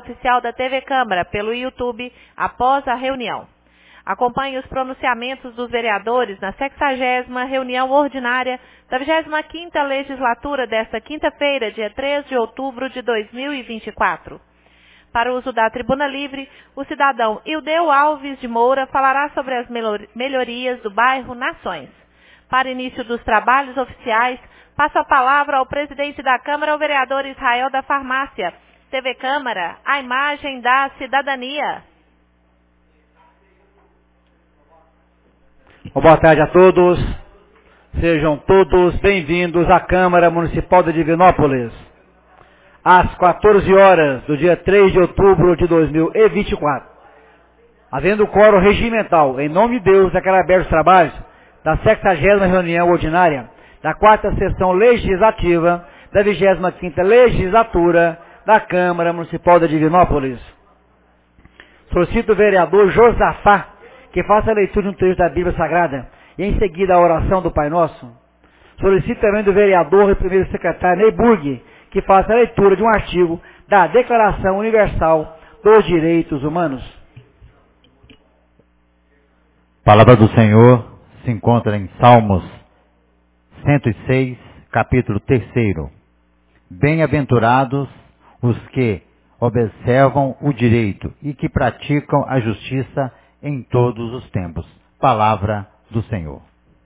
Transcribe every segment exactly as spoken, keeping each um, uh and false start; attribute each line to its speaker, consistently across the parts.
Speaker 1: oficial da T V Câmara pelo YouTube após a reunião. Acompanhe os pronunciamentos dos vereadores na sexagésima reunião ordinária da vigésima quinta legislatura desta quinta-feira, dia três de outubro de dois mil e vinte e quatro. Para o uso da Tribuna Livre, o cidadão Ildeu Alves de Moura falará sobre as melhorias do bairro Nações. Para início dos trabalhos oficiais, passo a palavra ao presidente da Câmara, o vereador Israel da Farmácia. T V Câmara, a imagem da cidadania.
Speaker 2: Boa tarde a todos. Sejam todos bem-vindos à Câmara Municipal de Divinópolis. Às quatorze horas do dia três de outubro de dois mil e vinte e quatro. Havendo quórum regimental, em nome de Deus, declaro abertos os trabalhos da sexagésima reunião ordinária da quarta sessão legislativa da vigésima quinta legislatura da Câmara Municipal de Divinópolis. Solicito o vereador Josafá que faça a leitura de um trecho da Bíblia Sagrada e em seguida a oração do Pai Nosso. Solicito também do vereador e primeiro secretário Neyburg que faça a leitura de um artigo da Declaração Universal dos Direitos Humanos.
Speaker 3: A palavra do Senhor se encontra em Salmos cento e seis, capítulo terceiro. Bem-aventurados os que observam o direito e que praticam a justiça em todos os tempos. Palavra do Senhor.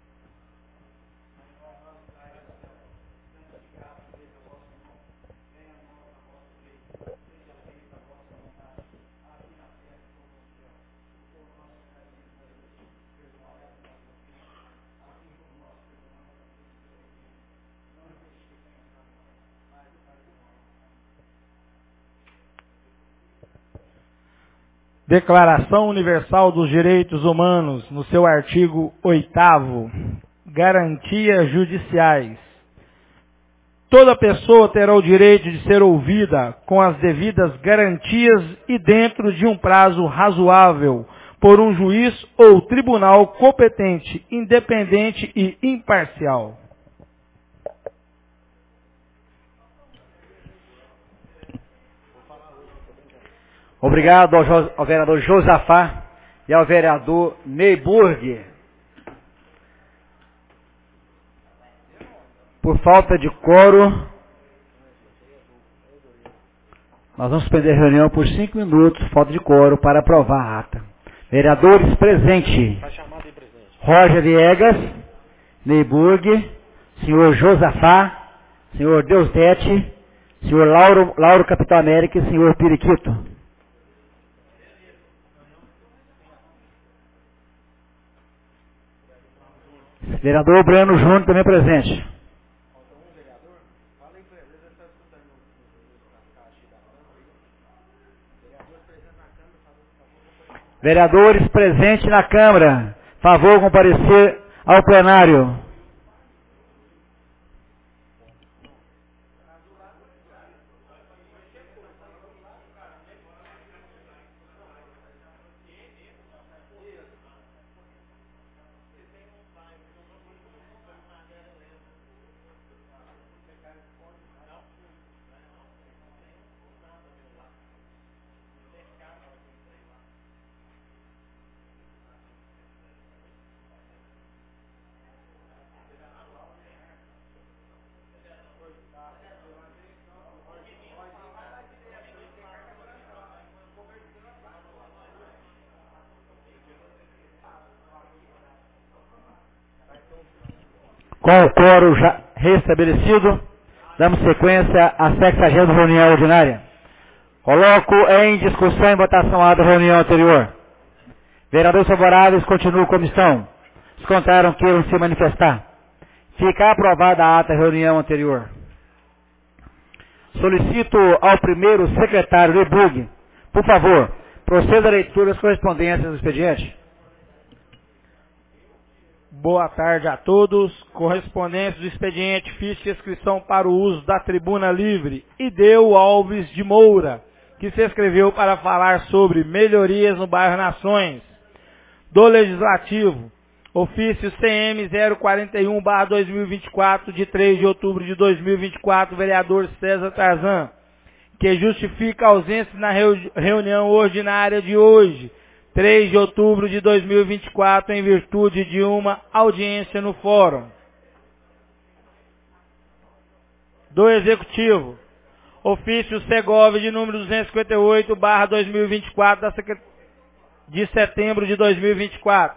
Speaker 4: Declaração Universal dos Direitos Humanos, no seu artigo oitavo, garantias judiciais. Toda pessoa terá o direito de ser ouvida com as devidas garantias e dentro de um prazo razoável por um juiz ou tribunal competente, independente e imparcial.
Speaker 2: Obrigado ao, jo ao vereador Josafá e ao vereador Neyburg. Por falta de quórum, nós vamos suspender a reunião por cinco minutos, falta de quórum, para aprovar a ata. Vereadores presentes: Roger Viegas, Neyburg, senhor Josafá, senhor Deusdete, senhor Lauro, Lauro Capitão América e senhor Periquito. Vereador Breno Júnior também presente. Vereadores presentes na Câmara, favor comparecer ao plenário. Com o quórum já restabelecido, damos sequência à sexagésima reunião ordinária. Coloco em discussão e votação a da reunião anterior. Vereadores favoráveis, continuam comissão. Os contrários queiram se manifestar. Fica aprovada a ata da reunião anterior. Solicito ao primeiro secretário Neyburg, por favor, proceda a leitura das correspondências do expediente.
Speaker 4: Boa tarde a todos. Correspondência do expediente, ficha de inscrição para o uso da Tribuna Livre, Ildeu Alves de Moura, que se inscreveu para falar sobre melhorias no bairro Nações. Do Legislativo, ofício C M zero quarenta e um barra dois mil e vinte e quatro, de três de outubro de dois mil e vinte e quatro, vereador César Tarzan, que justifica a ausência na reunião ordinária de hoje, três de outubro de dois mil e vinte e quatro, em virtude de uma audiência no fórum. Do Executivo, ofício Segov de número duzentos e cinquenta e oito, barra dois mil e vinte e quatro, da Secretaria de setembro de dois mil e vinte e quatro,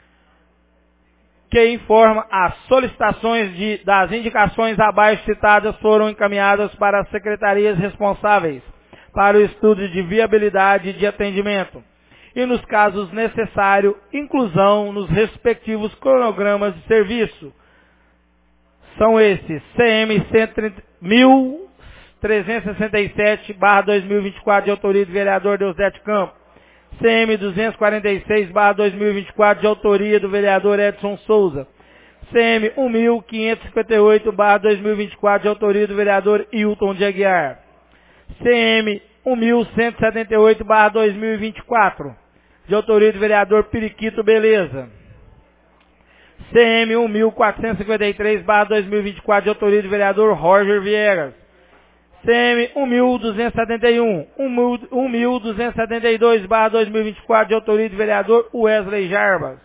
Speaker 4: que informa as solicitações de, das indicações abaixo citadas foram encaminhadas para as secretarias responsáveis para o estudo de viabilidade de atendimento e, nos casos necessários, inclusão nos respectivos cronogramas de serviço. São esses C M mil trezentos e sessenta e sete, barra dois mil e vinte e quatro, de autoria do vereador Deusdete Campos, C M duzentos e quarenta e seis, barra dois mil e vinte e quatro, de autoria do vereador Edson Souza, C M mil quinhentos e cinquenta e oito, barra dois mil e vinte e quatro, de autoria do vereador Hilton de Aguiar, C M mil cento e setenta e oito, barra dois mil e vinte e quatro, de autoria do vereador Periquito Beleza, C M mil quatrocentos e cinquenta e três, barra dois mil e vinte e quatro, de autoria do vereador Roger Viegas, C M mil duzentos e setenta e um, mil duzentos e setenta e dois, barra dois mil e vinte e quatro, de autoria do vereador Wesley Jarbas.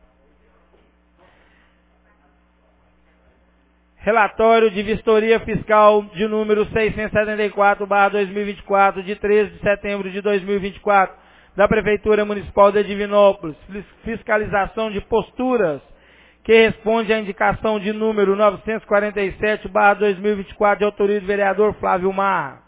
Speaker 4: Relatório de vistoria fiscal de número seiscentos e setenta e quatro, barra dois mil e vinte e quatro, de treze de setembro de dois mil e vinte e quatro, da Prefeitura Municipal de Divinópolis, fiscalização de posturas, que responde à indicação de número novecentos e quarenta e sete, barra dois mil e vinte e quatro, de autoria do vereador Flávio Marra.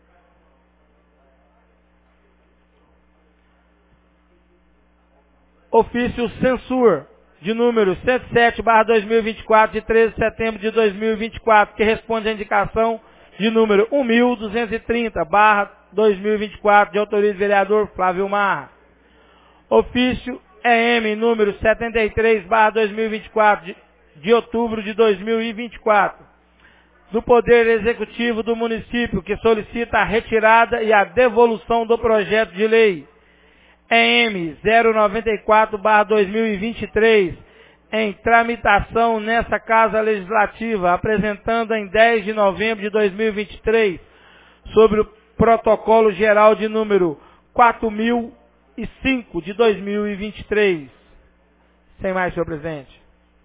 Speaker 4: Ofício Censur, de número cento e sete, barra dois mil e vinte e quatro, de treze de setembro de dois mil e vinte e quatro, que responde à indicação de número mil duzentos e trinta, barra dois mil e vinte e quatro, de autoria do vereador Flávio Marra. Ofício E M número setenta e três, barra dois mil e vinte e quatro, de, de outubro de dois mil e vinte e quatro, do Poder Executivo do município, que solicita a retirada e a devolução do projeto de lei E M zero noventa e quatro, barra dois mil e vinte e três, em tramitação nessa Casa Legislativa, apresentando em dez de novembro de dois mil e vinte e três, sobre o protocolo geral de número quatro mil e cinco de dois mil e vinte e três. Sem mais, senhor presidente.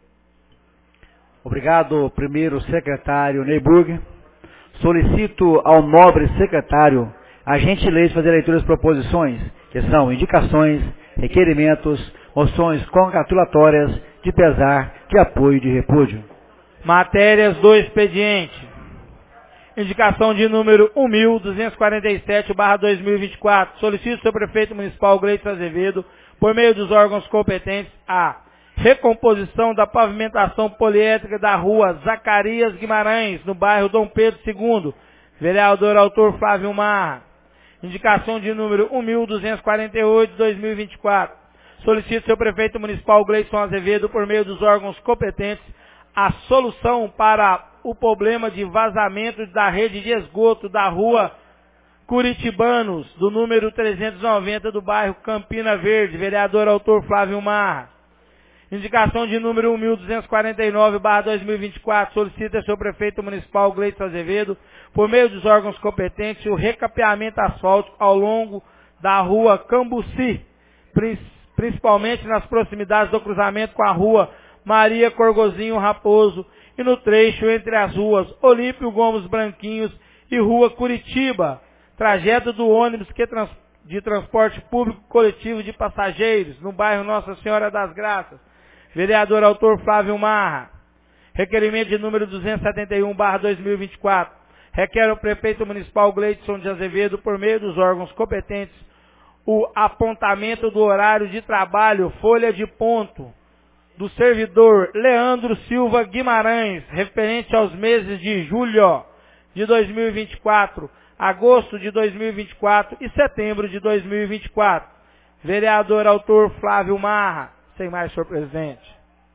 Speaker 2: Obrigado, primeiro secretário Neyburg. Solicito ao nobre secretário a gentileza de fazer a leitura das proposições, que são indicações, requerimentos, moções congratulatórias, de pesar, de apoio e de repúdio.
Speaker 4: Matérias do expediente. Indicação de número mil duzentos e quarenta e sete, barra dois mil e vinte e quatro. Solicito ao seu prefeito municipal, Gleison Azevedo, por meio dos órgãos competentes, a recomposição da pavimentação poliédrica da rua Zacarias Guimarães, no bairro Dom Pedro segundo. Vereador autor Flávio Marra. Indicação de número mil duzentos e quarenta e oito, dois mil e vinte e quatro. Solicito ao seu prefeito municipal, Gleison Azevedo, por meio dos órgãos competentes, a solução para o problema de vazamento da rede de esgoto da rua Curitibanos, do número trezentos e noventa, do bairro Campina Verde. Vereador autor Flávio Marra. Indicação de número mil duzentos e quarenta e nove, barra dois mil e vinte e quatro, solicita ao seu prefeito municipal, Gleison Azevedo, por meio dos órgãos competentes, o recapeamento asfáltico ao longo da rua Cambuci, principalmente nas proximidades do cruzamento com a rua Maria Corgozinho Raposo e no trecho entre as ruas Olímpio Gomes Branquinhos e Rua Curitiba, trajeto do ônibus que trans, de transporte público coletivo de passageiros, no bairro Nossa Senhora das Graças. Vereador autor Flávio Marra. Requerimento de número duzentos e setenta e um, barra dois mil e vinte e quatro. Requer ao prefeito municipal Gleison de Azevedo, por meio dos órgãos competentes, o apontamento do horário de trabalho, folha de ponto, do servidor Leandro Silva Guimarães, referente aos meses de julho de dois mil e vinte e quatro, agosto de dois mil e vinte e quatro e setembro de dois mil e vinte e quatro. Vereador autor Flávio Marra. Sem mais, senhor presidente.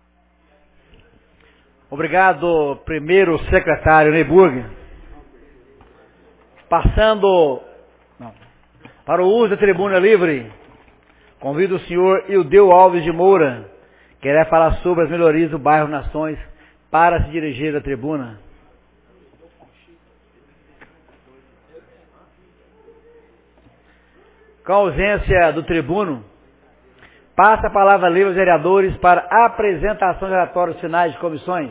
Speaker 2: Obrigado, primeiro secretário Neyburg. Passando não, para o uso da tribuna livre, convido o senhor Ildeu Alves de Moura, que irá falar sobre as melhorias do bairro Nações, para se dirigir à tribuna. Com a ausência do tribuno, passa a palavra livre aos vereadores para apresentação de relatórios finais de comissões.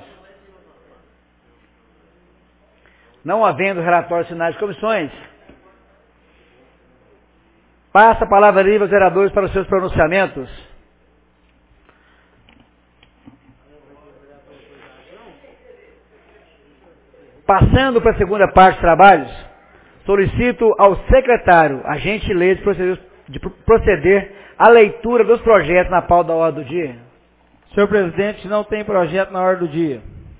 Speaker 2: Não havendo relatórios finais de comissões, passa a palavra livre aos vereadores para os seus pronunciamentos. Passando para a segunda parte dos trabalhos, solicito ao secretário a gentileza de proceder, de proceder à leitura dos projetos na pauta da ordem do dia.
Speaker 4: Senhor presidente, não tem projeto na ordem do dia.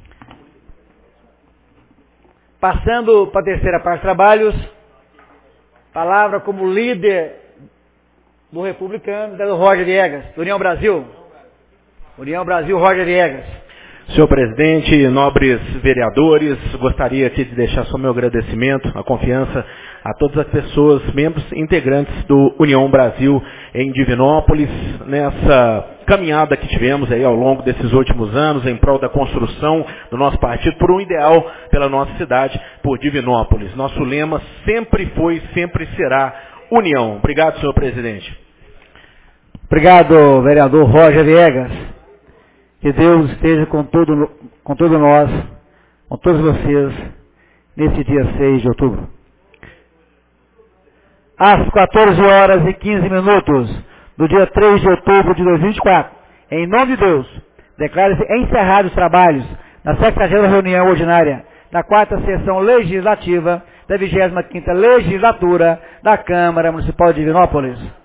Speaker 2: Passando para a terceira parte dos trabalhos, palavra como líder do republicano, do Roger Viegas, do União Brasil. União Brasil, Roger Viegas.
Speaker 5: Senhor presidente, nobres vereadores, gostaria aqui de deixar só meu agradecimento, a confiança a todas as pessoas, membros integrantes do União Brasil em Divinópolis, nessa caminhada que tivemos aí ao longo desses últimos anos em prol da construção do nosso partido por um ideal pela nossa cidade, por Divinópolis. Nosso lema sempre foi e sempre será união. Obrigado, senhor presidente.
Speaker 2: Obrigado, vereador Roger Viegas. Que Deus esteja com, todo, com todos nós, com todos vocês, nesse dia seis de outubro. Às quatorze horas e quinze minutos do dia três de outubro de dois mil e vinte e quatro, em nome de Deus, declara-se encerrados os trabalhos na sexagésima reunião ordinária da quarta sessão legislativa da vigésima quinta legislatura da Câmara Municipal de Divinópolis.